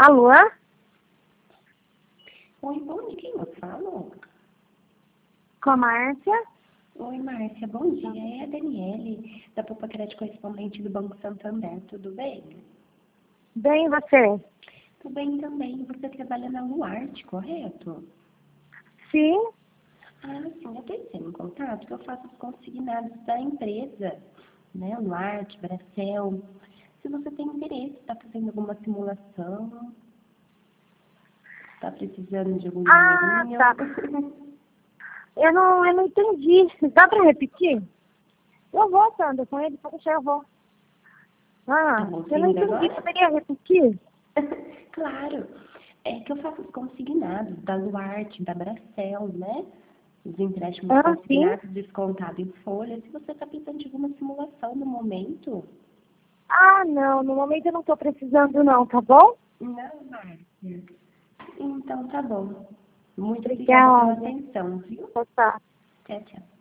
Alô? Oi, bom dia, quem eu falo? Com a Márcia? Oi, Márcia, bom dia. É a Daniele, da Poupa Crédito Correspondente do Banco Santander, tudo bem? Bem, você? Tudo bem também. Você trabalha na Luarte, correto? Sim? Ah, sim, eu estou entrando em contato porque eu faço os consignados da empresa, né? Luarte, Bracel. Se você tem interesse, está fazendo alguma simulação, está precisando de algum Ah, dinheirinho. tá. Eu não entendi. Dá pra repetir? Eu vou, Sandra, com ele, pode deixar, eu vou. Tá Ah, me eu não ouvindo entendi. agora? Poderia repetir? Claro, é que eu faço os consignados da Luarte, da Bracel, né? Os empréstimos Ah, sim? consignados descontados em folha. Se você está precisando de alguma simulação no momento. Ah, não. No momento eu não tô precisando, não, tá bom? Não, Márcia. Então tá bom. Muito obrigada pela Obrigada. atenção, viu? Tá. Tchau, tchau.